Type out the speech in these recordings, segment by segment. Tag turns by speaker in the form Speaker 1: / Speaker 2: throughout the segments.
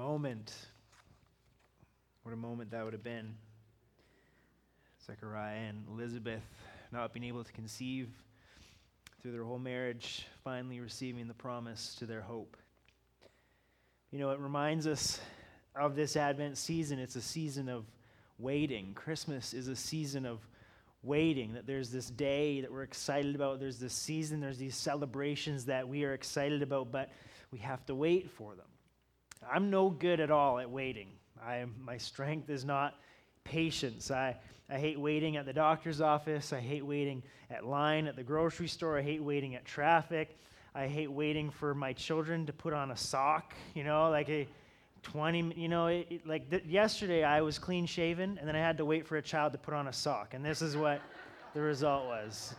Speaker 1: moment. What a moment that would have been. Zechariah and Elizabeth not being able to conceive through their whole marriage, finally receiving the promise to their hope. You know, it reminds us of this Advent season. It's a season of waiting. Christmas is a season of waiting, that there's this day that we're excited about. There's this season, there's these celebrations that we are excited about, but we have to wait for them. I'm no good at all at waiting. My strength is not patience. I hate waiting at the doctor's office. I hate waiting at line at the grocery store. I hate waiting at traffic. I hate waiting for my children to put on a sock, like a 20, yesterday I was clean shaven and then I had to wait for a child to put on a sock. And this is what the result was.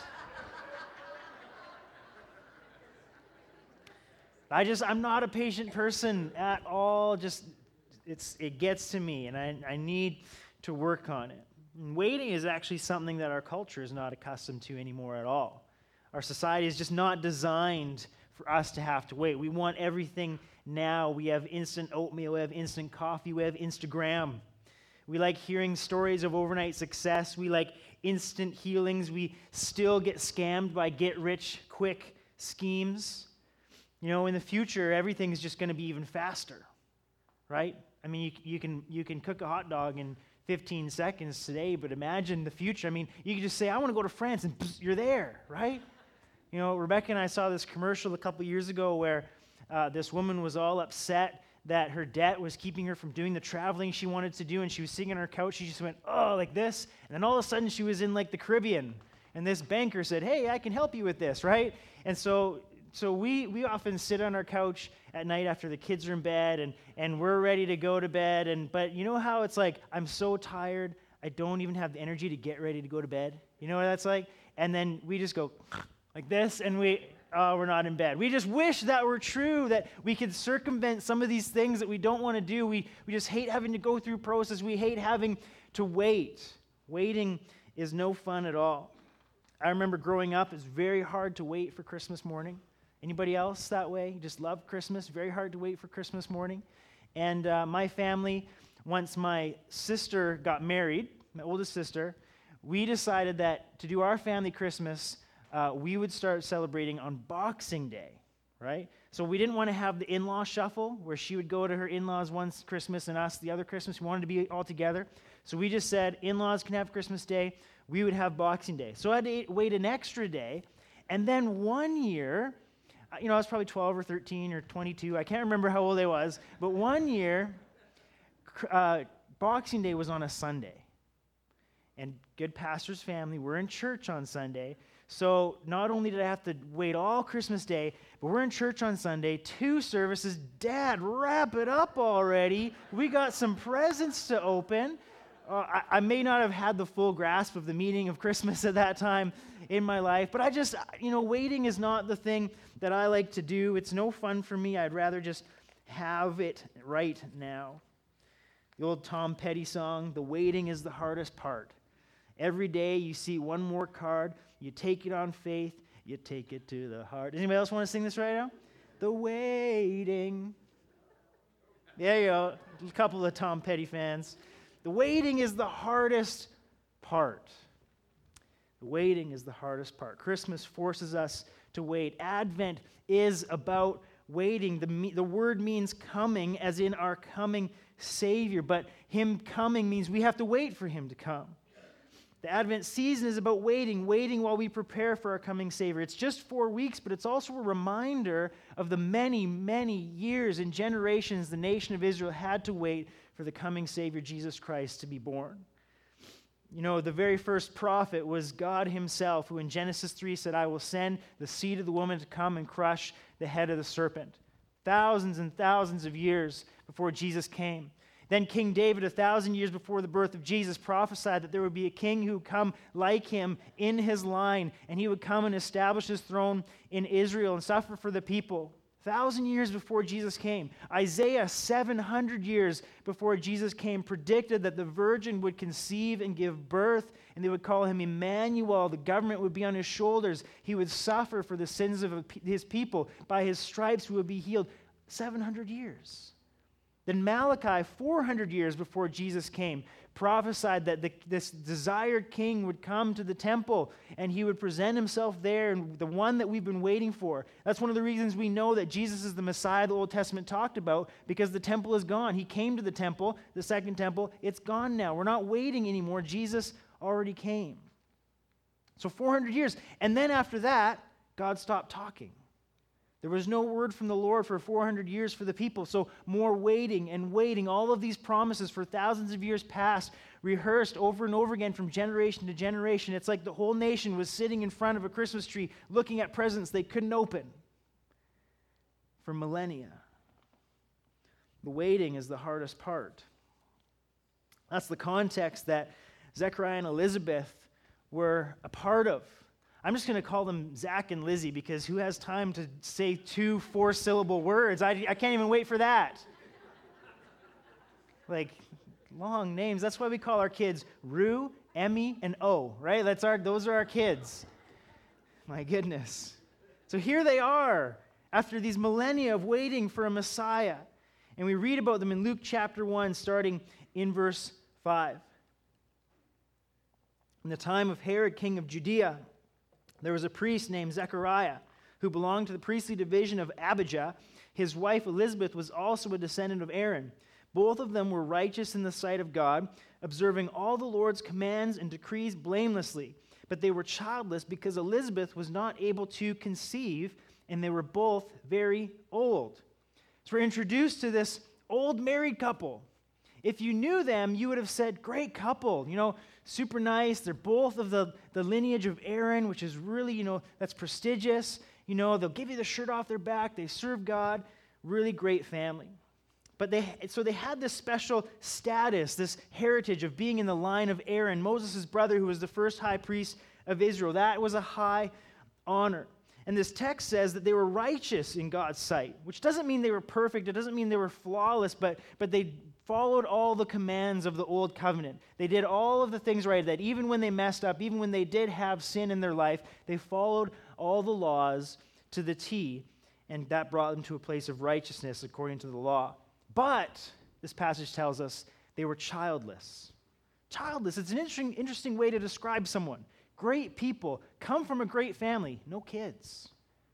Speaker 1: I'm not a patient person at all. It gets to me and I need to work on it. And waiting is actually something that our culture is not accustomed to anymore at all. Our society is just not designed for us to have to wait. We want everything now. We have instant oatmeal, we have instant coffee, we have Instagram. We like hearing stories of overnight success. We like instant healings. We still get scammed by get-rich-quick schemes. In the future, everything's just going to be even faster, right? I mean, you can cook a hot dog in 15 seconds today, but imagine the future. I mean, you can just say, I want to go to France, and you're there, right? Rebecca and I saw this commercial a couple years ago where this woman was all upset that her debt was keeping her from doing the traveling she wanted to do, and she was sitting on her couch. She just went, oh, like this, and then all of a sudden she was in like the Caribbean, and this banker said, hey, I can help you with this, right? And so we often sit on our couch at night after the kids are in bed, and we're ready to go to bed, but you know how it's like, I'm so tired, I don't even have the energy to get ready to go to bed? You know what that's like? And then we just go like this, and we're not in bed. We just wish that were true, that we could circumvent some of these things that we don't want to do. We just hate having to go through process. We hate having to wait. Waiting is no fun at all. I remember growing up, it's very hard to wait for Christmas morning. Anybody else that way? You just love Christmas? Very hard to wait for Christmas morning. And my family, once my sister got married, my oldest sister, we decided that to do our family Christmas, we would start celebrating on Boxing Day, right? So we didn't want to have the in-law shuffle where she would go to her in-laws one Christmas and us the other Christmas. We wanted to be all together. So we just said, in-laws can have Christmas Day. We would have Boxing Day. So I had to wait an extra day. And then one year, I was probably 12 or 13 or 22. I can't remember how old I was. But one year, Boxing Day was on a Sunday. And good pastor's family, we're in church on Sunday. So not only did I have to wait all Christmas Day, but we're in church on Sunday, 2 services. Dad, wrap it up already. We got some presents to open. I may not have had the full grasp of the meaning of Christmas at that time in my life, but waiting is not the thing that I like to do. It's no fun for me. I'd rather just have it right now. The old Tom Petty song, the waiting is the hardest part. Every day you see one more card, you take it on faith, you take it to the heart. Does anybody else want to sing this right now? The waiting. There you go. A couple of Tom Petty fans. The waiting is the hardest part. The waiting is the hardest part. Christmas forces us to wait. Advent is about waiting. The word means coming, as in our coming Savior. But Him coming means we have to wait for Him to come. The Advent season is about waiting while we prepare for our coming Savior. It's just 4 weeks, but it's also a reminder of the many, many years and generations the nation of Israel had to wait for the coming Savior, Jesus Christ, to be born. The very first prophet was God Himself, who in Genesis 3 said, I will send the seed of the woman to come and crush the head of the serpent. Thousands and thousands of years before Jesus came. Then King David, 1,000 years before the birth of Jesus, prophesied that there would be a king who would come like him in his line, and he would come and establish his throne in Israel and suffer for the people. 1,000 years before Jesus came. Isaiah, 700 years before Jesus came, predicted that the virgin would conceive and give birth, and they would call him Emmanuel. The government would be on his shoulders. He would suffer for the sins of his people. By his stripes we would be healed. 700 years. Then Malachi, 400 years before Jesus came, prophesied that this desired king would come to the temple and he would present himself there, and the one that we've been waiting for. That's one of the reasons we know that Jesus is the Messiah the Old Testament talked about, because the temple is gone. He came to the temple, the second temple. It's gone now. We're not waiting anymore. Jesus already came. So 400 years. And then after that, God stopped talking. There was no word from the Lord for 400 years for the people. So more waiting and waiting. All of these promises for thousands of years past, rehearsed over and over again from generation to generation. It's like the whole nation was sitting in front of a Christmas tree looking at presents they couldn't open for millennia. The waiting is the hardest part. That's the context that Zechariah and Elizabeth were a part of. I'm just going to call them Zach and Lizzie, because who has time to say 2 4-syllable words? I can't even wait for that. Like, long names. That's why we call our kids Rue, Emmy, and O, right? Those are our kids. My goodness. So here they are, after these millennia of waiting for a Messiah. And we read about them in Luke chapter 1, starting in verse 5. In the time of Herod, king of Judea, there was a priest named Zechariah who belonged to the priestly division of Abijah. His wife Elizabeth was also a descendant of Aaron. Both of them were righteous in the sight of God, observing all the Lord's commands and decrees blamelessly. But they were childless because Elizabeth was not able to conceive, and they were both very old. So we're introduced to this old married couple. If you knew them, you would have said, great couple, super nice. They're both of the lineage of Aaron, which is really, that's prestigious. They'll give you the shirt off their back. They serve God. Really great family. But they had this special status, this heritage of being in the line of Aaron, Moses' brother, who was the first high priest of Israel. That was a high honor. And this text says that they were righteous in God's sight, which doesn't mean they were perfect. It doesn't mean they were flawless, but they followed all the commands of the old covenant. They did all of the things right, that even when they messed up, even when they did have sin in their life, they followed all the laws to the T, and that brought them to a place of righteousness according to the law. But this passage tells us they were childless. Childless, it's an interesting way to describe someone. Great people, come from a great family, no kids.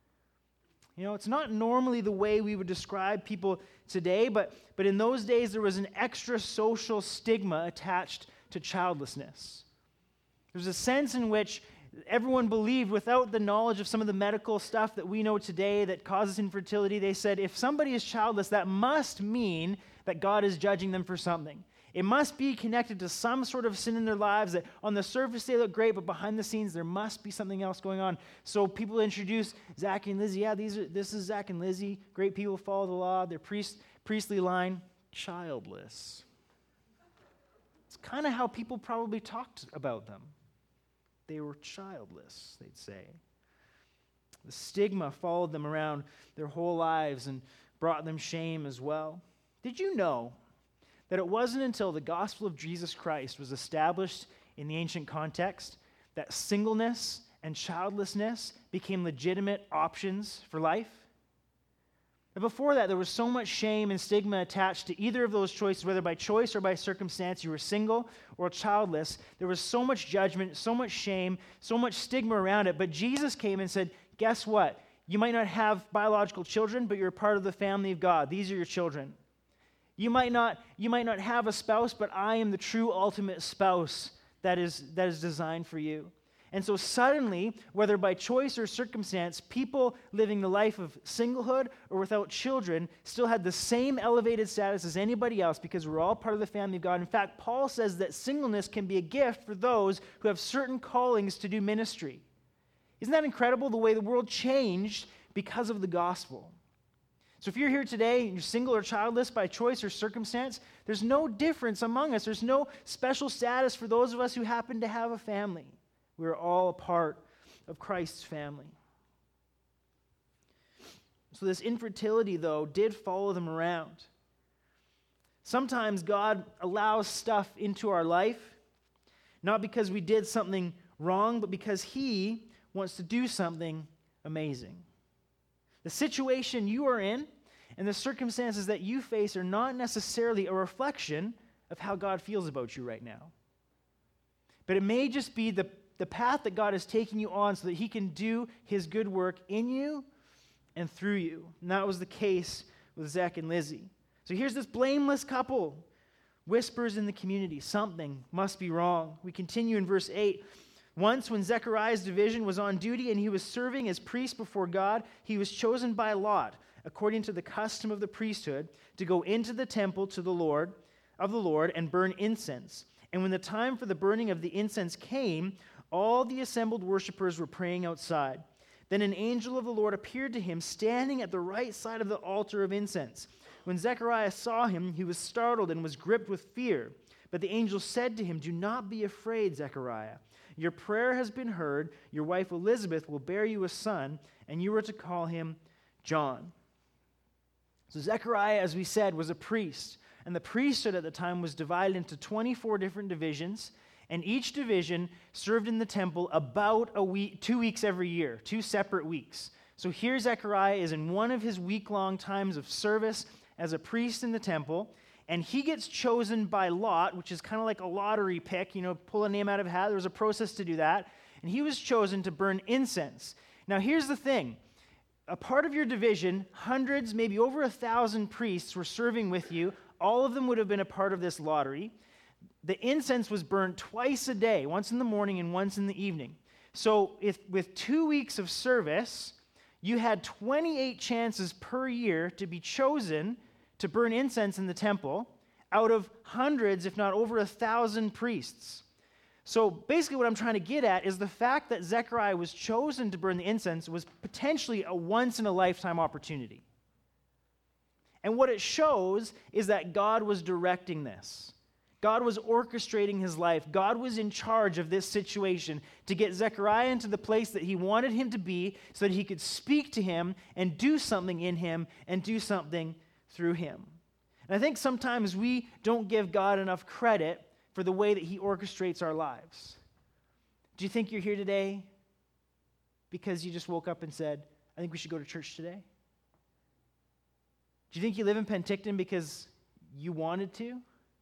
Speaker 1: It's not normally the way we would describe people today, but in those days there was an extra social stigma attached to childlessness. There was a sense in which everyone believed, without the knowledge of some of the medical stuff that we know today that causes infertility, they said if somebody is childless, that must mean that God is judging them for something. It must be connected to some sort of sin in their lives, that on the surface they look great, but behind the scenes there must be something else going on. So people introduce Zach and Lizzie. Yeah, this is Zach and Lizzie. Great people, follow the law. They're priestly line, childless. It's kind of how people probably talked about them. They were childless, they'd say. The stigma followed them around their whole lives and brought them shame as well. Did you know that it wasn't until the gospel of Jesus Christ was established in the ancient context that singleness and childlessness became legitimate options for life? And before that, there was so much shame and stigma attached to either of those choices, whether by choice or by circumstance, you were single or childless. There was so much judgment, so much shame, so much stigma around it. But Jesus came and said, guess what? You might not have biological children, but you're a part of the family of God. These are your children. You might not have a spouse, but I am the true ultimate spouse that is designed for you. And so suddenly, whether by choice or circumstance, people living the life of singlehood or without children still had the same elevated status as anybody else, because we're all part of the family of God. In fact, Paul says that singleness can be a gift for those who have certain callings to do ministry. Isn't that incredible, the way the world changed because of the gospel? So if you're here today and you're single or childless by choice or circumstance, there's no difference among us. There's no special status for those of us who happen to have a family. We're all a part of Christ's family. So this infertility, though, did follow them around. Sometimes God allows stuff into our life, not because we did something wrong, but because He wants to do something amazing. The situation you are in And the circumstances that you face are not necessarily a reflection of how God feels about you right now. But it may just be the path that God is taking you on so that he can do his good work in you and through you. And that was the case with Zech and Lizzie. So here's this blameless couple. Whispers in the community, something must be wrong. We continue in verse 8. Once when Zechariah's division was on duty and he was serving as priest before God, he was chosen by lot, according to the custom of the priesthood, to go into the temple to the Lord and burn incense. And when the time for the burning of the incense came, all the assembled worshipers were praying outside. Then an angel of the Lord appeared to him, standing at the right side of the altar of incense. When Zechariah saw him, he was startled and was gripped with fear. But the angel said to him, "Do not be afraid, Zechariah. Your prayer has been heard. Your wife Elizabeth will bear you a son, and you are to call him John." So Zechariah, as we said, was a priest. And the priesthood at the time was divided into 24 different divisions. And each division served in the temple about a week, 2 weeks every year, 2 separate weeks. So here Zechariah is in one of his week-long times of service as a priest in the temple. And he gets chosen by lot, which is kind of like a lottery pick, pull a name out of a hat. There was a process to do that. And he was chosen to burn incense. Now, here's the thing. A part of your division, hundreds, maybe over 1,000 priests were serving with you. All of them would have been a part of this lottery. The incense was burned twice a day, once in the morning and once in the evening. So with 2 weeks of service, you had 28 chances per year to be chosen to burn incense in the temple out of hundreds, if not over 1,000 priests. So basically what I'm trying to get at is the fact that Zechariah was chosen to burn the incense was potentially a once-in-a-lifetime opportunity. And what it shows is that God was directing this. God was orchestrating his life. God was in charge of this situation to get Zechariah into the place that he wanted him to be so that he could speak to him and do something in him and do something through him. And I think sometimes we don't give God enough credit for the way that he orchestrates our lives. Do you think you're here today because you just woke up and said, "I think we should go to church today"? Do you think you live in Penticton because you wanted to?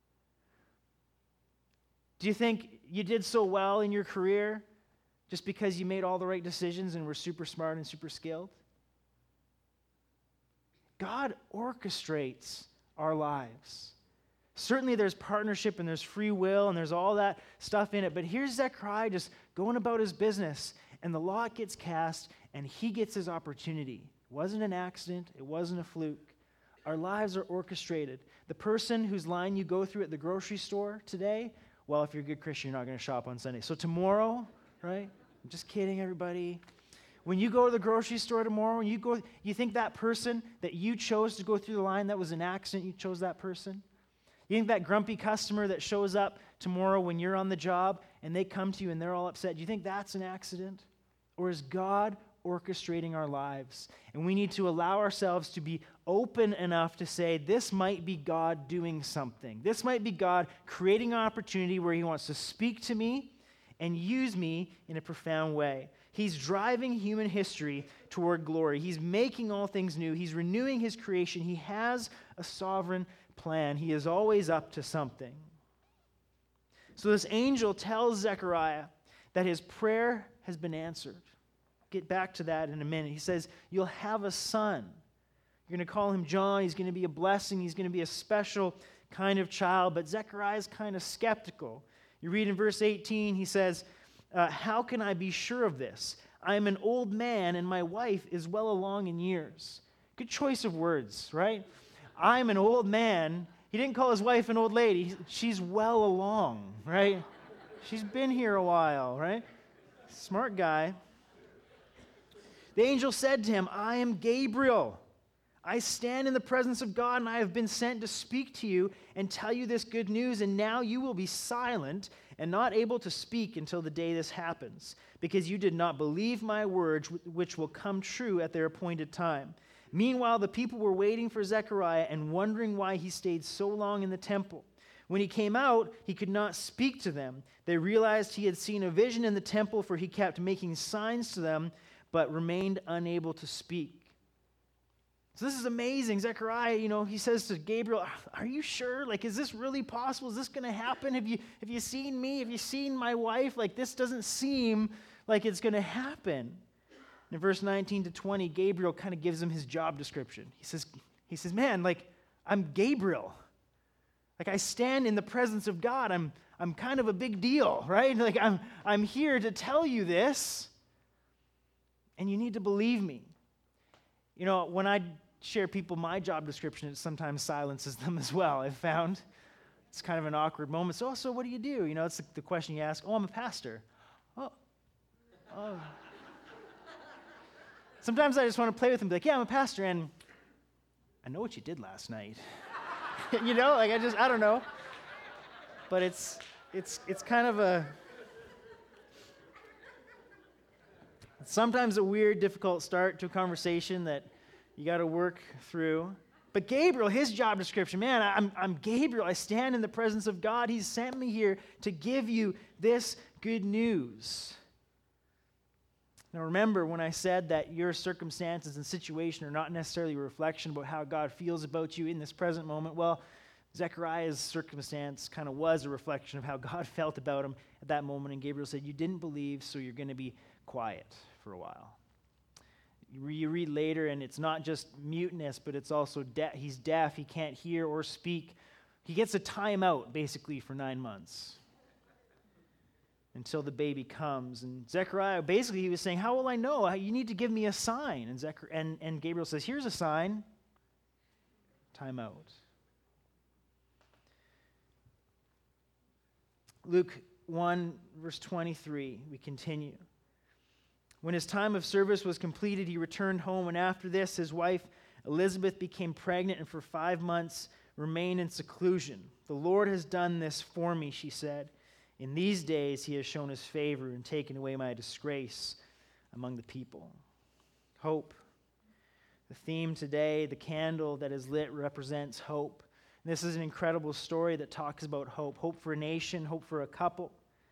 Speaker 1: Do you think you did so well in your career just because you made all the right decisions and were super smart and super skilled? God orchestrates our lives. Certainly there's partnership and there's free will and there's all that stuff in it, but here's Zechariah just going about his business, and the lot gets cast and he gets his opportunity. It wasn't an accident. It wasn't a fluke. Our lives are orchestrated. The person whose line you go through at the grocery store today, well, if you're a good Christian, you're not going to shop on Sunday. So tomorrow, right? I'm just kidding, everybody. When you go to the grocery store tomorrow, you think that person that you chose to go through the line, that was an accident, you chose that person? You think that grumpy customer that shows up tomorrow when you're on the job and they come to you and they're all upset, do you think that's an accident? Or is God orchestrating our lives? And we need to allow ourselves to be open enough to say, this might be God doing something. This might be God creating an opportunity where he wants to speak to me and use me in a profound way. He's driving human history toward glory. He's making all things new. He's renewing his creation. He has a sovereign plan. He is always up to something. So this angel tells Zechariah that his prayer has been answered. Get back to that in a minute. He says, you'll have a son. You're going to call him John. He's going to be a blessing. He's going to be a special kind of child. But Zechariah is kind of skeptical. You read in verse 18, he says, how can I be sure of this? I am an old man, and my wife is well along in years. Good choice of words, right? I'm an old man. He didn't call his wife an old lady. She's well along, right? She's been here a while, right? Smart guy. The angel said to him, I am Gabriel. I stand in the presence of God, and I have been sent to speak to you and tell you this good news, and now you will be silent and not able to speak until the day this happens, because you did not believe my words, which will come true at their appointed time. Meanwhile, the people were waiting for Zechariah and wondering why he stayed so long in the temple. When he came out, he could not speak to them. They realized he had seen a vision in the temple, for he kept making signs to them, but remained unable to speak. So this is amazing. Zechariah, he says to Gabriel, are you sure? Like, is this really possible? Is this going to happen? Have you seen me? Have you seen my wife? Like, this doesn't seem like it's going to happen. In verse 19 to 20, Gabriel kind of gives him his job description. He says, man, like, I'm Gabriel. Like, I stand in the presence of God. I'm kind of a big deal, right? Like, I'm here to tell you this, and you need to believe me. When I share people my job description, it sometimes silences them as well, I've found. It's kind of an awkward moment. So what do you do? It's the question you ask. Oh, I'm a pastor. Oh. Sometimes I just want to play with them, be like, yeah, I'm a pastor, and I know what you did last night. I don't know. But it's kind of sometimes a weird, difficult start to a conversation that you got to work through. But Gabriel, his job description, man, I'm Gabriel. I stand in the presence of God. He's sent me here to give you this good news. Now remember when I said that your circumstances and situation are not necessarily a reflection about how God feels about you in this present moment. Well, Zechariah's circumstance kind of was a reflection of how God felt about him at that moment. And Gabriel said, you didn't believe, so you're going to be quiet for a while. You read later, and it's not just muteness, but it's also he's deaf. He can't hear or speak. He gets a timeout, basically, for 9 months until the baby comes. And Zechariah, basically, he was saying, how will I know? You need to give me a sign. And Gabriel says, here's a sign. Timeout. Luke 1, verse 23, we continue. When his time of service was completed, he returned home, and after this, his wife Elizabeth became pregnant and for 5 months remained in seclusion. The Lord has done this for me, she said. In these days, he has shown his favor and taken away my disgrace among the people. Hope. The theme today, the candle that is lit, represents hope. And this is an incredible story that talks about hope. Hope for a nation, hope for a couple.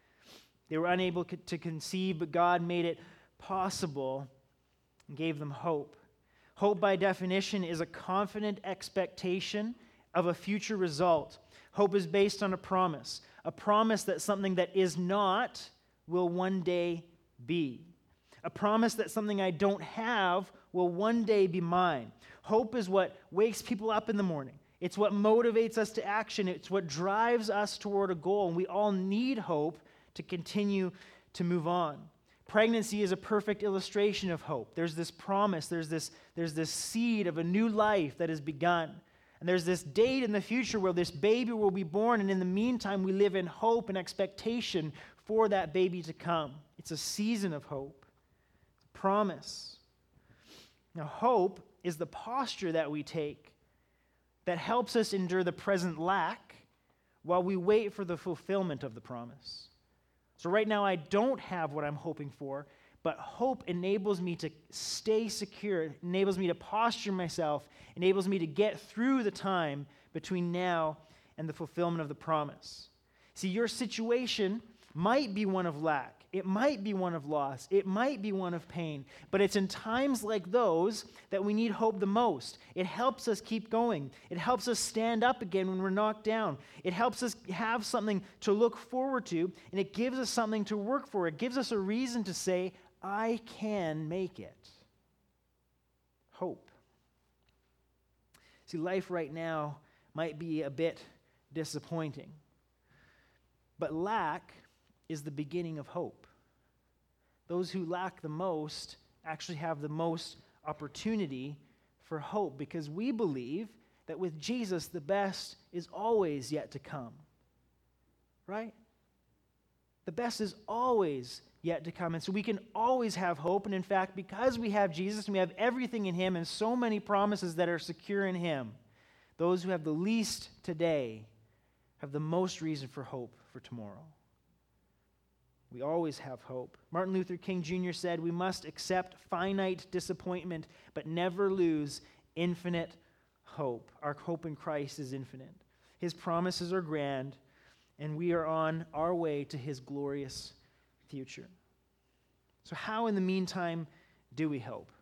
Speaker 1: They were unable to conceive, but God made it possible and gave them hope. Hope, by definition, is a confident expectation of a future result. Hope is based on a promise that something that is not will one day be. A promise that something I don't have will one day be mine. Hope is what wakes people up in the morning. It's what motivates us to action. It's what drives us toward a goal. And we all need hope to continue to move on. Pregnancy is a perfect illustration of hope. There's this promise, there's this seed of a new life that has begun. And there's this date in the future where this baby will be born, and in the meantime, we live in hope and expectation for that baby to come. It's a season of hope, a promise. Now, hope is the posture that we take that helps us endure the present lack while we wait for the fulfillment of the promise. So right now, I don't have what I'm hoping for, but hope enables me to stay secure, enables me to posture myself, enables me to get through the time between now and the fulfillment of the promise. See, your situation might be one of lack. It might be one of loss. It might be one of pain. But it's in times like those that we need hope the most. It helps us keep going. It helps us stand up again when we're knocked down. It helps us have something to look forward to, and it gives us something to work for. It gives us a reason to say, I can make it. Hope. See, life right now might be a bit disappointing, but lack is the beginning of hope. Those who lack the most actually have the most opportunity for hope, because we believe that with Jesus, the best is always yet to come. Right? The best is always yet to come. And so we can always have hope. And in fact, because we have Jesus and we have everything in him and so many promises that are secure in him, those who have the least today have the most reason for hope for tomorrow. We always have hope. Martin Luther King Jr. said, we must accept finite disappointment, but never lose infinite hope. Our hope in Christ is infinite. His promises are grand, and we are on our way to his glorious future. So how, in the meantime, do we hope?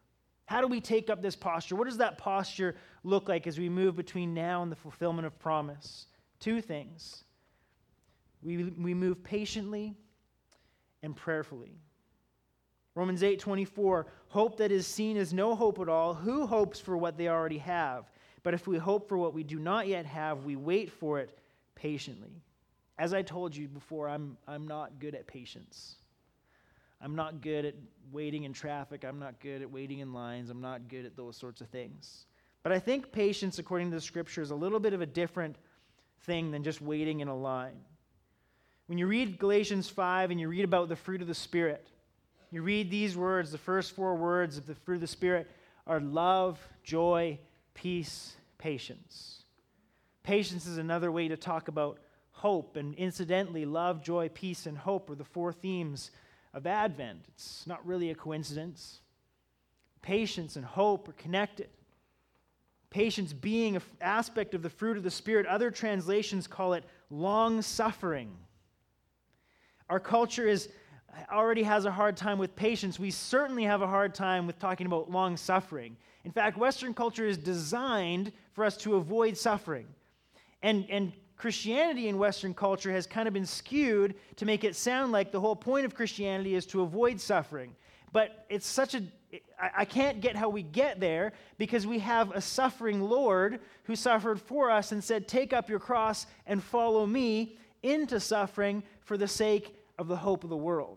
Speaker 1: How do we take up this posture? What does that posture look like as we move between now and the fulfillment of promise? Two things. We move patiently and prayerfully. Romans 8:24, hope that is seen is no hope at all. Who hopes for what they already have? But if we hope for what we do not yet have, we wait for it patiently. As I told you before, I'm not good at patience. I'm not good at waiting in traffic. I'm not good at waiting in lines. I'm not good at those sorts of things. But I think patience, according to the Scripture, is a little bit of a different thing than just waiting in a line. When you read Galatians 5 and you read about the fruit of the Spirit, you read these words, the first 4 words of the fruit of the Spirit are love, joy, peace, patience. Patience is another way to talk about hope, and incidentally, love, joy, peace, and hope are the 4 themes of Advent. It's not really a coincidence. Patience and hope are connected. Patience being an aspect of the fruit of the Spirit. Other translations call it long-suffering. Our culture already has a hard time with patience. We certainly have a hard time with talking about long-suffering. In fact, Western culture is designed for us to avoid suffering. And Christianity in Western culture has kind of been skewed to make it sound like the whole point of Christianity is to avoid suffering. But it's I can't get how we get there, because we have a suffering Lord who suffered for us and said, take up your cross and follow me into suffering for the sake of the hope of the world.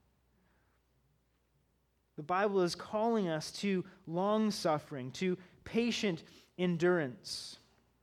Speaker 1: The Bible is calling us to long suffering, to patient endurance.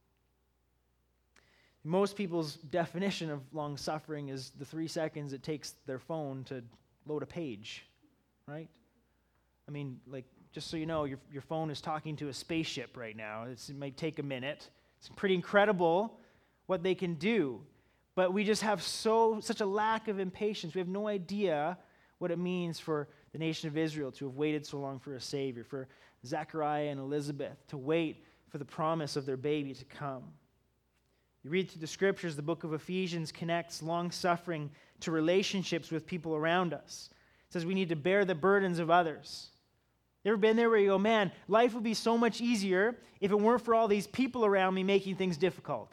Speaker 1: Most people's definition of long suffering is the 3 seconds it takes their phone to load a page, right? I mean, like, just so you know, your phone is talking to a spaceship right now. It might take a minute. It's pretty incredible what they can do. But we just have such a lack of impatience. We have no idea what it means for the nation of Israel to have waited so long for a Savior, for Zechariah and Elizabeth to wait for the promise of their baby to come. You read through the Scriptures, the book of Ephesians connects long-suffering to relationships with people around us. It says we need to bear the burdens of others. You ever been there where you go, man, life would be so much easier if it weren't for all these people around me making things difficult?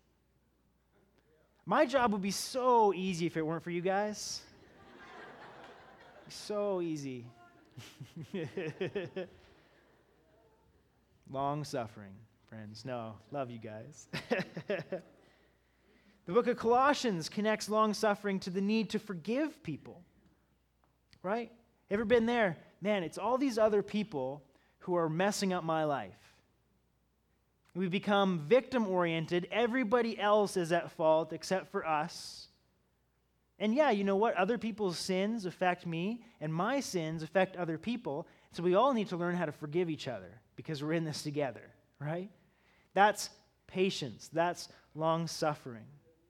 Speaker 1: My job would be so easy if it weren't for you guys. So easy. Long-suffering, friends. No, love you guys. The book of Colossians connects long-suffering to the need to forgive people. Right? Ever been there? Man, it's all these other people who are messing up my life. We become victim-oriented. Everybody else is at fault except for us. And yeah, you know what? Other people's sins affect me, and my sins affect other people. So we all need to learn how to forgive each other because we're in this together, right? That's patience. That's long-suffering.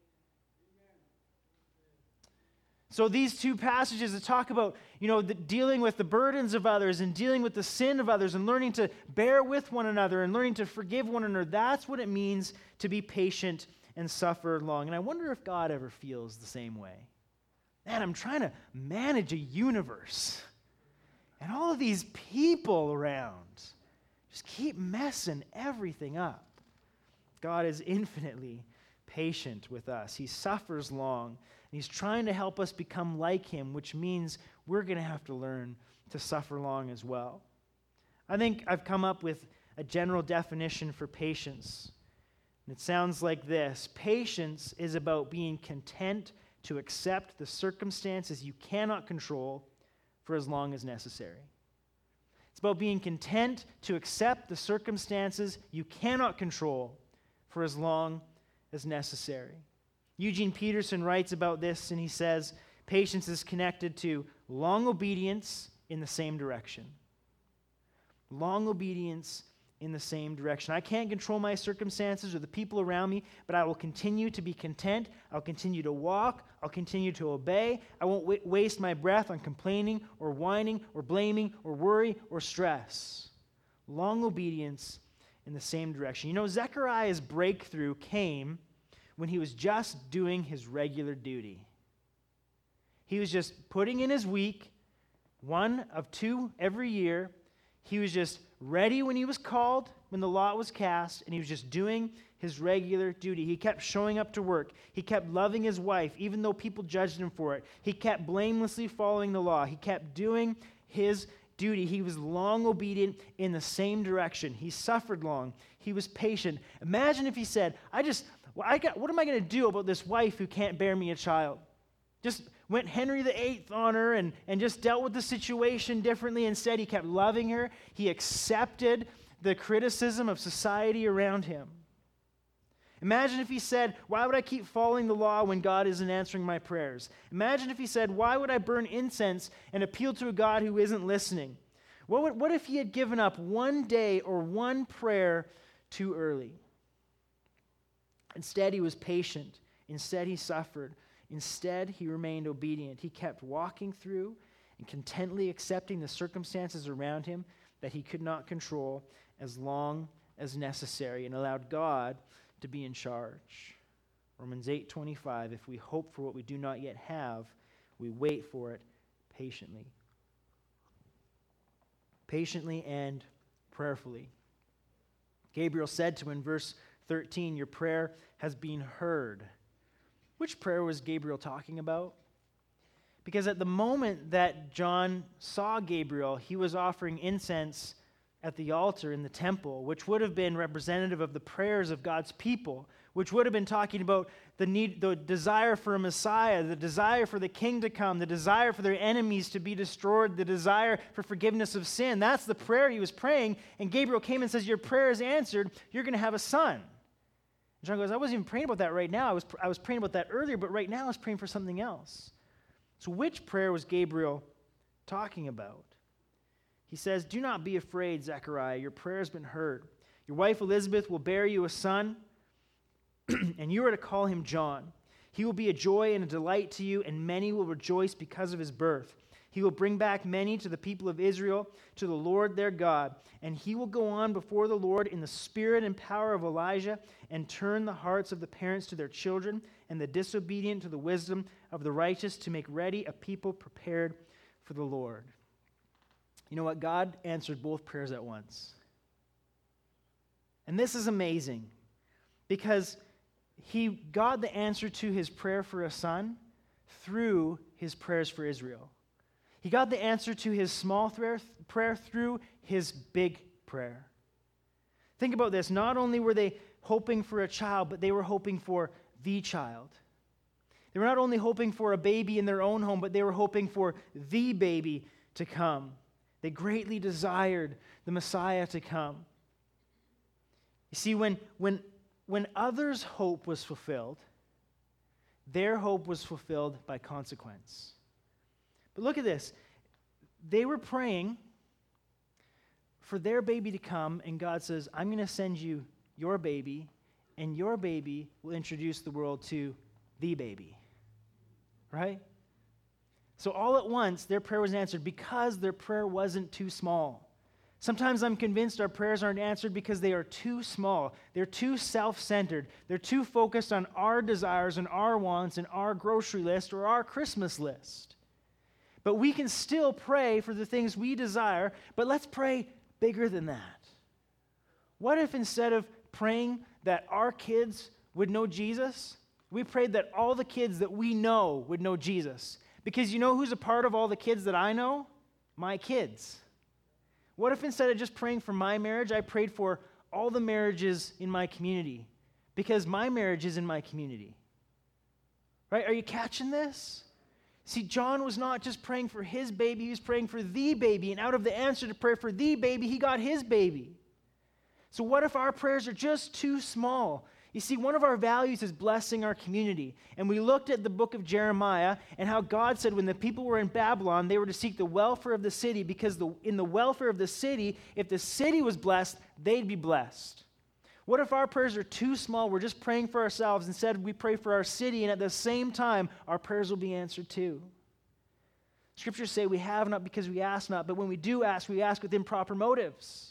Speaker 1: So these 2 passages that talk about, dealing with the burdens of others and dealing with the sin of others and learning to bear with one another and learning to forgive one another, that's what it means to be patient and suffer long. And I wonder if God ever feels the same way. Man, I'm trying to manage a universe, and all of these people around just keep messing everything up. God is infinitely patient with us. He suffers long, and He's trying to help us become like Him, which means we're going to have to learn to suffer long as well. I think I've come up with a general definition for patience. And it sounds like this: patience is about being content to accept the circumstances you cannot control for as long as necessary. It's about being content to accept the circumstances you cannot control for as long as necessary. Eugene Peterson writes about this, and he says, patience is connected to long obedience in the same direction. Long obedience in the same direction. I can't control my circumstances or the people around me, but I will continue to be content. I'll continue to walk. I'll continue to obey. I won't waste my breath on complaining or whining or blaming or worry or stress. Long obedience in the same direction. Zechariah's breakthrough came when he was just doing his regular duty. He was just putting in his week, 1 of 2 every year. He was just ready when he was called, when the lot was cast, and he was just doing his regular duty. He kept showing up to work. He kept loving his wife, even though people judged him for it. He kept blamelessly following the law. He kept doing his duty. He was long obedient in the same direction. He suffered long. He was patient. Imagine if he said, what am I going to do about this wife who can't bear me a child? Just went Henry VIII on her and just dealt with the situation differently. Instead, he kept loving her. He accepted the criticism of society around him. Imagine if he said, why would I keep following the law when God isn't answering my prayers? Imagine if he said, why would I burn incense and appeal to a God who isn't listening? What if he had given up one day or one prayer too early? Instead, he was patient. Instead, he suffered. Instead, he remained obedient. He kept walking through and contently accepting the circumstances around him that he could not control as long as necessary, and allowed God to be in charge. Romans 8:25, if we hope for what we do not yet have, we wait for it patiently. Patiently and prayerfully. Gabriel said to him in verse 13, your prayer has been heard. Which prayer was Gabriel talking about? Because at the moment that John saw Gabriel, he was offering incense at the altar in the temple, which would have been representative of the prayers of God's people, which would have been talking about the desire for a Messiah, the desire for the king to come, the desire for their enemies to be destroyed, the desire for forgiveness of sin. That's the prayer he was praying, and Gabriel came and says, your prayer is answered, you're going to have a son. And John goes, I wasn't even praying about that right now. I was praying about that earlier, but right now I was praying for something else. So which prayer was Gabriel talking about? He says, do not be afraid, Zechariah. Your prayer has been heard. Your wife Elizabeth will bear you a son, and you are to call him John. He will be a joy and a delight to you, and many will rejoice because of his birth. He will bring back many to the people of Israel, to the Lord their God, and he will go on before the Lord in the spirit and power of Elijah and turn the hearts of the parents to their children and the disobedient to the wisdom of the righteous, to make ready a people prepared for the Lord. You know what? God answered both prayers at once. And this is amazing because he got the answer to his prayer for a son through his prayers for Israel. He got the answer to his small prayer through his big prayer. Think about this. Not only were they hoping for a child, but they were hoping for the child. They were not only hoping for a baby in their own home, but they were hoping for the baby to come. They greatly desired the Messiah to come. You see, when others' hope was fulfilled, their hope was fulfilled by consequence. But look at this. They were praying for their baby to come, and God says, I'm going to send you your baby, and your baby will introduce the world to the baby. Right? So all at once, their prayer was answered because their prayer wasn't too small. Sometimes I'm convinced our prayers aren't answered because they are too small. They're too self-centered. They're too focused on our desires and our wants and our grocery list or our Christmas list. But we can still pray for the things we desire, but let's pray bigger than that. What if instead of praying that our kids would know Jesus, we prayed that all the kids that we know would know Jesus? Because you know who's a part of all the kids that I know? My kids. What if instead of just praying for my marriage, I prayed for all the marriages in my community? Because my marriage is in my community. Right? Are you catching this? See, John was not just praying for his baby, he was praying for the baby. And out of the answer to prayer for the baby, he got his baby. So what if our prayers are just too small? You see, one of our values is blessing our community. And we looked at the book of Jeremiah and how God said when the people were in Babylon, they were to seek the welfare of the city because in the welfare of the city, if the city was blessed, they'd be blessed. What if our prayers are too small? We're just praying for ourselves. Instead, we pray for our city, and at the same time, our prayers will be answered too. Scriptures say we have not because we ask not, but when we do ask, we ask with improper motives.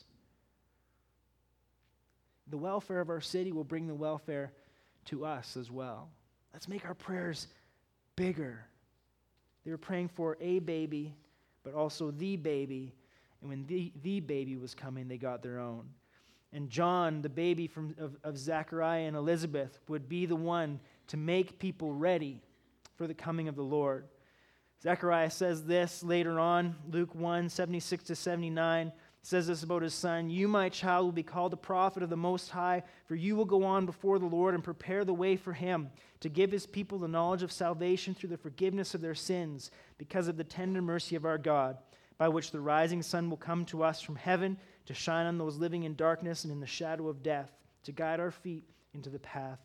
Speaker 1: The welfare of our city will bring the welfare to us as well. Let's make our prayers bigger. They were praying for a baby, but also the baby, And when the baby was coming, they got their own. And John, the baby of Zechariah and Elizabeth, would be the one to make people ready for the coming of the Lord. Zechariah says this later on, Luke 1, 76 to 79. Says this about his son: "You, my child, will be called a prophet of the Most High, for you will go on before the Lord and prepare the way for him, to give his people the knowledge of salvation through the forgiveness of their sins, because of the tender mercy of our God, by which the rising sun will come to us from heaven, to shine on those living in darkness and in the shadow of death, to guide our feet into the path."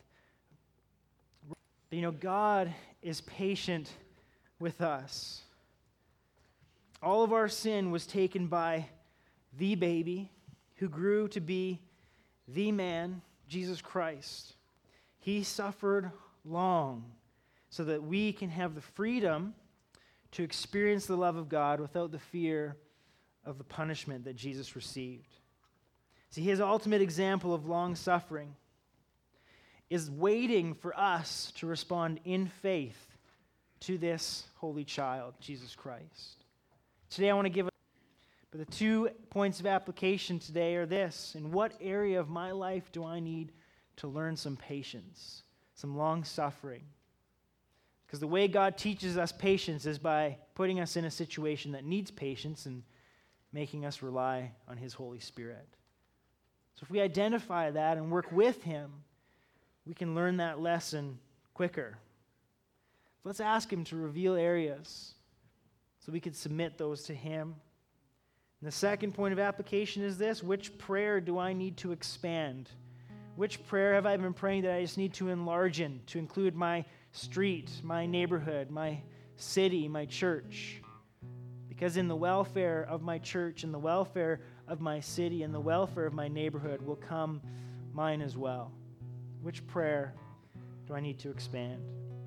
Speaker 1: God is patient with us. All of our sin was taken by the baby who grew to be the man, Jesus Christ. He suffered long so that we can have the freedom to experience the love of God without the fear of the punishment that Jesus received. See, his ultimate example of long suffering is waiting for us to respond in faith to this holy child, Jesus Christ. Today I want to give But the 2 points of application today are this: in what area of my life do I need to learn some patience, some long suffering? Because the way God teaches us patience is by putting us in a situation that needs patience and making us rely on his Holy Spirit. So if we identify that and work with him, we can learn that lesson quicker. Let's ask him to reveal areas so we can submit those to him. And the second point of application is this: which prayer do I need to expand? Which prayer have I been praying that I just need to enlarge in, to include my street, my neighborhood, my city, my church? Because in the welfare of my church, in the welfare of my city, and the welfare of my neighborhood will come mine as well. Which prayer do I need to expand?